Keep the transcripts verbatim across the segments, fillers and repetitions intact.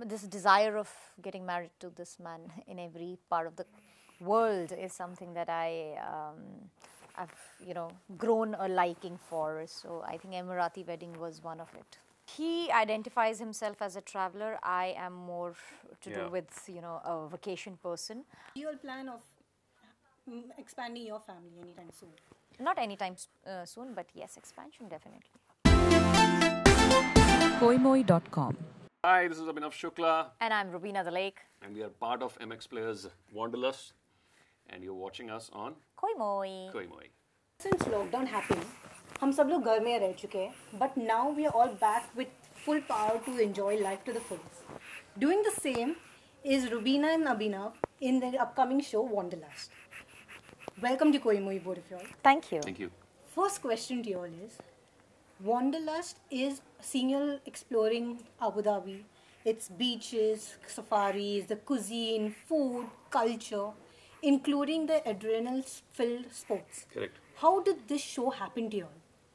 this desire of getting married to this man in every part of the world is something that I, um, I've, you know, grown a liking for. So I think Emirati wedding was one of it. He identifies himself as a traveler. I am more to Yeah. do with, you know, a vacation person. Do you all plan of mm, expanding your family anytime soon? Not anytime uh, soon, but yes, expansion definitely. Koimoi dot com. Hi, this is Abhinav Shukla, And I'm Rubina the Lake. and we are part of M X Players Wanderlust, and you're watching us on Koi moi. Koi Moi. Since lockdown happened, हम सब लोग घर में रह चुके हैं, but now we are all back with full power to enjoy life to the fullest. Doing the same is Rubina and Abhinav in the upcoming show Wanderlust. Welcome to Koimoi, both of you all. Thank you. Thank you. First question to you all is, Wanderlust is seeing you exploring Abu Dhabi. It's beaches, safaris, the cuisine, food, culture, including the adrenaline-filled sports. Correct. How did this show happen to you all?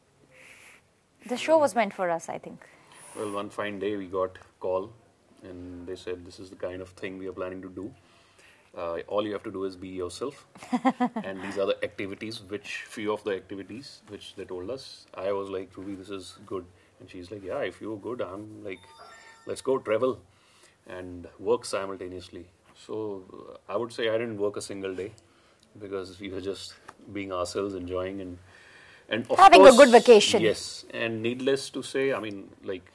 The show was meant for us, I think. Well, one fine day we got call, and they said this is the kind of thing we are planning to do. Uh, all you have to do is be yourself, and these are the activities. Which few of the activities which they told us. I was like, Ruby, this is good, and she's like, yeah, if you're good, I'm like, let's go travel and work simultaneously. So uh, I would say I didn't work a single day because we were just being ourselves, enjoying and and of Having a course, good vacation. Yes, and needless to say, I mean, like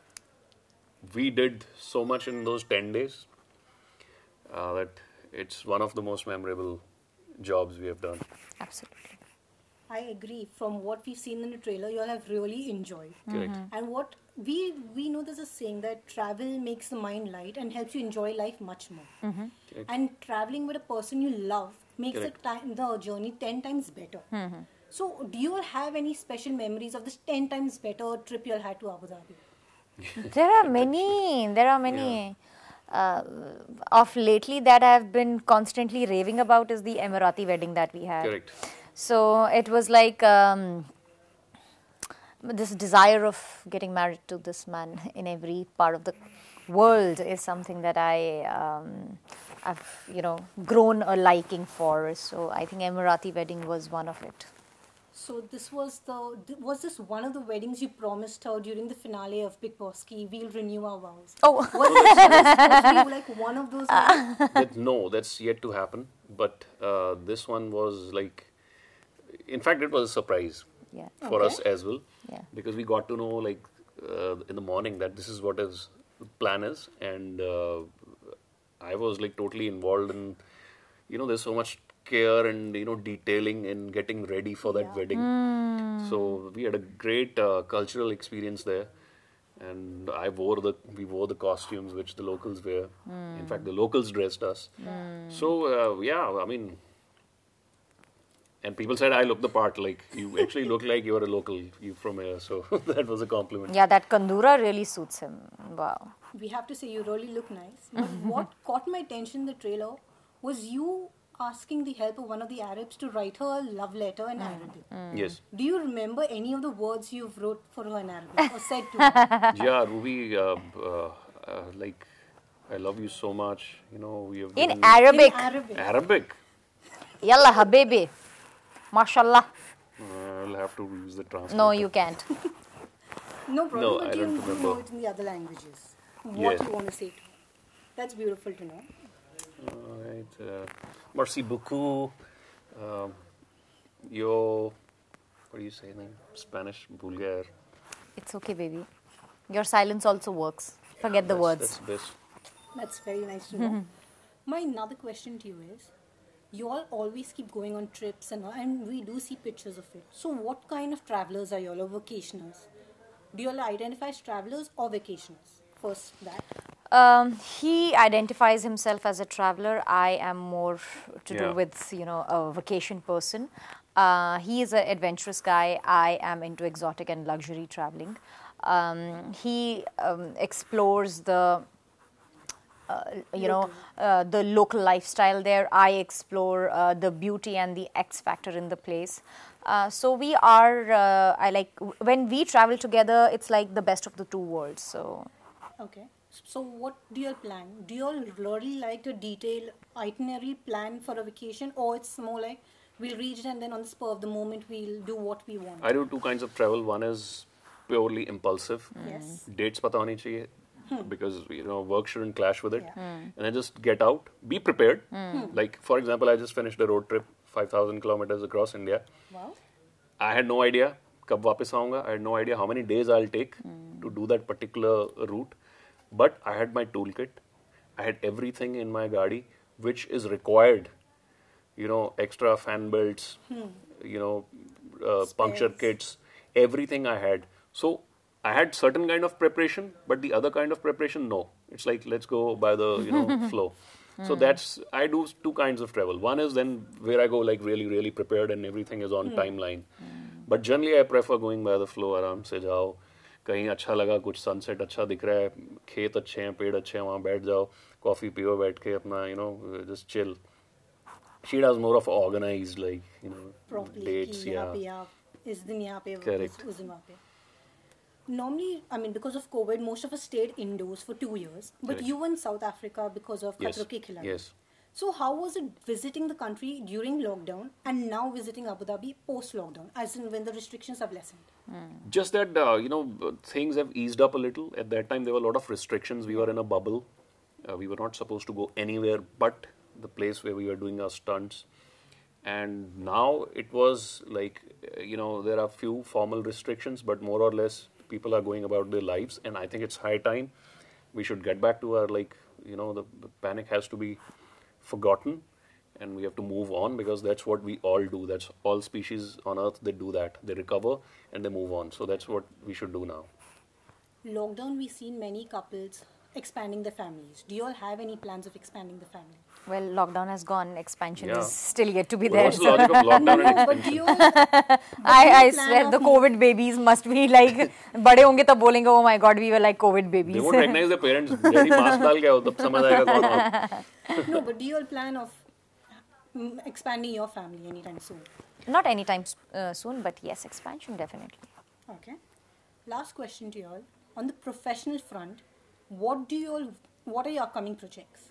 we did so much in those ten days uh, that it's one of the most memorable jobs we have done. Absolutely. I agree. From what we've seen in the trailer, you all have really enjoyed. Correct. And what we we know there's a saying that travel makes the mind light and helps you enjoy life much more. Correct. And traveling with a person you love makes the Correct. time the journey ten times better. So, do you all have any special memories of this ten times better trip you all had to Abu Dhabi? There are many, there are many. Uh, of lately that I have been constantly raving about is the Emirati wedding that we had. Correct. So it was like um, this desire of getting married to this man in every part of the world is something that I, um, I've, you know, grown a liking for. So I think Emirati wedding was one of it. So this was the th- was this one of the weddings you promised her during the finale of Big Boss Ki, we'll renew our vows? Oh, Was it supposed to be like one of those weddings? That, no, that's yet to happen. But uh, this one was like, in fact, it was a surprise yeah. for us Okay. as well. Yeah. Because we got to know like uh, in the morning that this is what is the plan is, and uh, I was like totally involved in, you know, there's so much care and you know detailing in getting ready for that Yeah. wedding. So we had a great uh, cultural experience there, and I wore the we wore the costumes which the locals wear. In fact, the locals dressed us. So uh, yeah, I mean. And people said I look the part, like you actually look like you're a local, you from here. So that was a compliment. Yeah, that kandura really suits him. Wow. We have to say you really look nice. But what caught my attention in the trailer was you asking the help of one of the Arabs to write her a love letter in Arabic. Yes. Do you remember any of the words you've wrote for her in Arabic or said to her? Yeah, Ruby, uh, uh, uh, like, I love you so much. You know, we have In given- Arabic. In Arabic. Arabic. Yalla habibi. Mashallah. Uh, I'll have to use the translator. No, you can't. No problem, No, but I you don't you know remember. it in the other languages. What Yes. you want to say to her. That's beautiful to know. Alright. Uh, merci beaucoup. Um, yo, what do you say in Spanish? Bulgar. It's okay, baby. Your silence also works. Forget the That's- words. That's best. That's very nice to know. My another question to you is, you all always keep going on trips and all, and we do see pictures of it. So what kind of travelers are you all, or vacationers? Do you all identify as travelers or vacationers? First, that. Um, he identifies himself as a traveler. I am more to Yeah. do with, you know, a vacation person. Uh, he is an adventurous guy. I am into exotic and luxury traveling. Um, he um, explores the, uh, you know, uh, the local lifestyle there. I explore uh, the beauty and the X factor in the place. Uh, so we are, uh, I like, when we travel together, it's like the best of the two worlds. So. Okay. So what do you all plan? Do you all really like a detailed itinerary plan for a vacation, or it's more like we'll reach and then on the spur of the moment we'll do what we want? I do two kinds of travel. One is purely impulsive. Yes. Dates pata honi chahiye because you know work shouldn't clash with it. Yeah. And I just get out, be prepared. Like for example, I just finished a road trip, five thousand kilometers across India. Wow. I had no idea कब वापस आऊँगा. I had no idea how many days I'll take to do that particular route. But I had my toolkit. I had everything in my gaadi which is required. You know, extra fan belts, you know, uh, puncture Spares. kits, everything I had. So I had certain kind of preparation, but the other kind of preparation, no. It's like, let's go by the, you know, flow. So that's, I do two kinds of travel. One is then where I go like really, really prepared and everything is on timeline. But generally I prefer going by the flow, आराम से जाओ. कहीं अच्छा लगा, कुछ sunset अच्छा दिख रहा है, खेत अच्छे हैं, पेड़ अच्छे हैं, वहाँ बैठ जाओ, कॉफी पियो बैठ के अपना, you know, just chill. She does more of organized, like, you know, Properly. dates, कि यहाँ yeah. पे यहाँ इस दिन यहाँ पे Correct. उस उस दिन वहाँ पे. Normally, I mean, because of COVID, most of us stayed indoors for two years. But Correct. you were in South Africa because of Yes. Khatro Ke Khiladi. Yes. So how was it visiting the country during lockdown and now visiting Abu Dhabi post-lockdown, as in when the restrictions have lessened? Just that, uh, you know, uh, things have eased up a little. At that time, there were a lot of restrictions. We were in a bubble. Uh, we were not supposed to go anywhere but the place where we were doing our stunts. And now it was like, uh, you know, there are few formal restrictions, but more or less people are going about their lives. And I think it's high time we should get back to our, like, you know, the, the panic has to be forgotten and we have to move on because that's what we all do. That's all species on earth, they do that. They recover and they move on. So that's what we should do now. Lockdown, we've seen many couples expanding their families. Do you all have any plans of expanding the family? Well, lockdown has gone. Expansion Yeah. is still yet to be Well, there. what's the logic of lockdown and But do expansion? you all, but I, do you I plan swear of the move- COVID babies must be like बड़े होंगे तब बोलेंगे oh my god we were like COVID They babies. won't recognize their parents. Daddy mask डाल के आओ, तब समझ आएगा कौन आप. No, but do you all plan of mm, expanding your family anytime soon? Not anytime uh, soon, but yes, expansion definitely. Okay. Last question to you all. On the professional front, what do you all, what are your upcoming projects?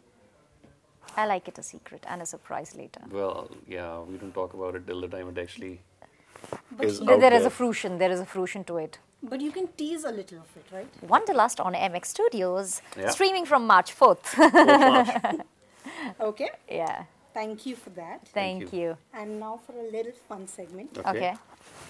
I like it a secret and a surprise later. Well, yeah, we don't talk about it till the time it actually But, is There, out there is there. a fruition. There is a fruition to it. but you can tease a little of it, right? Wanderlust on M X Studios, Yeah. streaming from March fourth. Fourth March. Okay. Yeah. Thank you for that. Thank, Thank you. And now for a little fun segment. Okay. Okay.